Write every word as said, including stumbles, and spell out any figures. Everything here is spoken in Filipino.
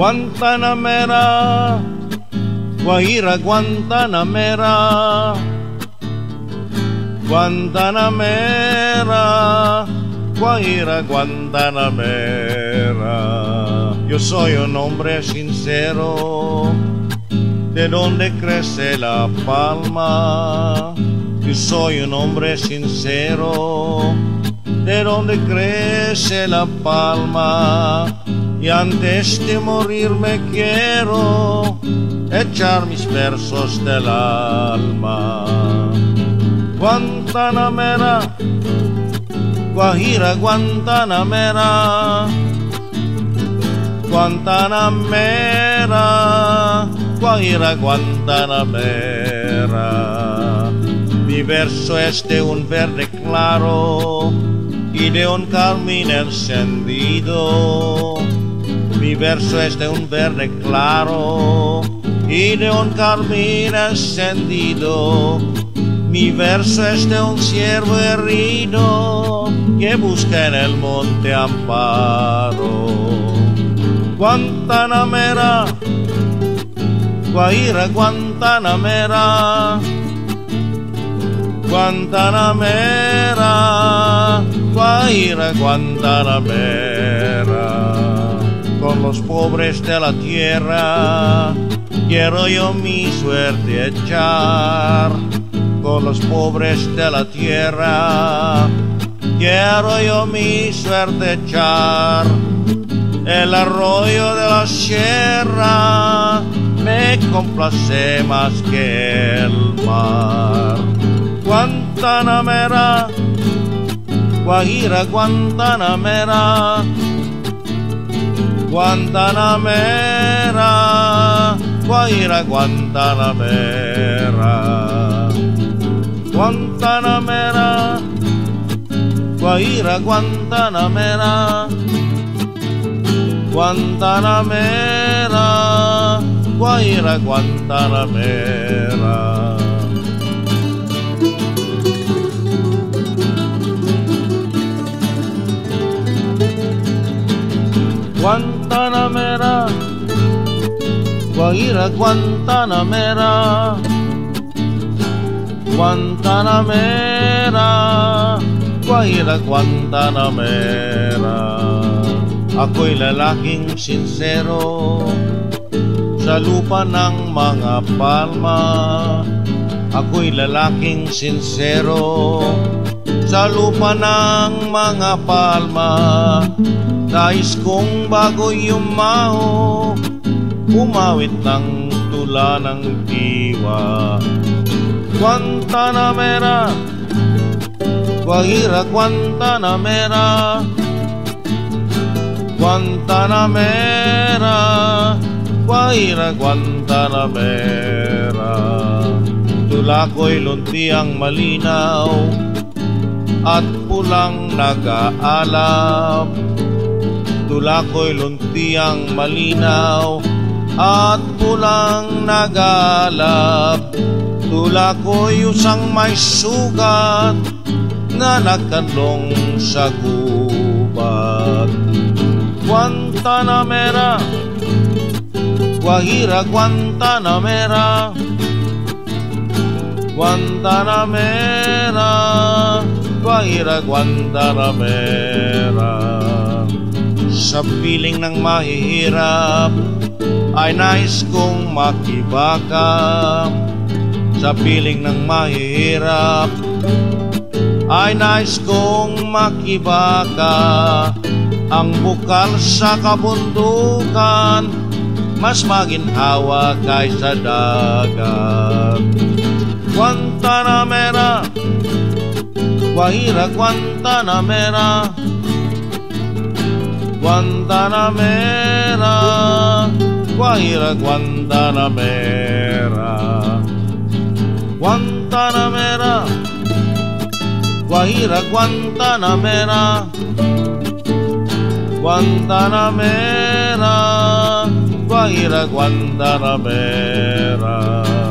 Guantanamera, Guajira Guantanamera, Guantanamera, Guajira Guantanamera. Yo soy un hombre sincero, de donde crece la palma. Yo soy un hombre sincero, de donde crece la palma. Y antes de morir me quiero echar mis versos del alma. Guantanamera, Guajira Guantanamera, Guantanamera, Guajira Guantanamera. Mi verso es de un verde claro y de un carmín encendido. Mi verso es de un verde claro y de un carmín encendido. Mi verso es de un ciervo herido que busca en el monte amparo. Guantanamera, Guajira Guantanamera, Guantanamera, Guajira Guantanamera. Con los pobres de la tierra quiero yo mi suerte echar. Con los pobres de la tierra quiero yo mi suerte echar. El arroyo de la sierra me complace más que el mar. Guantanamera, Guajira Guantanamera, Guantanamera, Guajira Guantanamera. Guantanamera, Guajira Guantanamera, Guantanamera, Guajira Guantanamera. Guantanamera, Guajira Guantanamera, Guantanamera, Guajira Guantanamera. Ako'y lalaking sincero sa lupa ng mga palma. Ako'y lalaking sincero sa lupa ng mga palma. Nais kong bago yumaho, umawit ng tula ng diwa. Guantanamera, Guajira Guantanamera, Guantanamera, Guajira Guantanamera. Tula ko'y luntiang malinaw at pulang nag-aalab. Tula ko'y luntiang malinaw at pulang nag-aalab. Tula ko'y usang may sugat na nagkanlong sa gubat. Guantanamera, Guajira Guantanamera, Guantanamera, Guajira Guantanamera. Sa piling ng mahihirap ay nais kong makibaka. Sa piling ng mahihirap ay nais kong makibaka. Ang bukal sa kabundukan mas maginhawa kaysa dagat. Guantanamera, Guajira Guantanamera, Guantanamera, Guajira Guantanamera. Guantanamera, Guajira Guantanamera, Guantanamera, Guajira Guantanamera.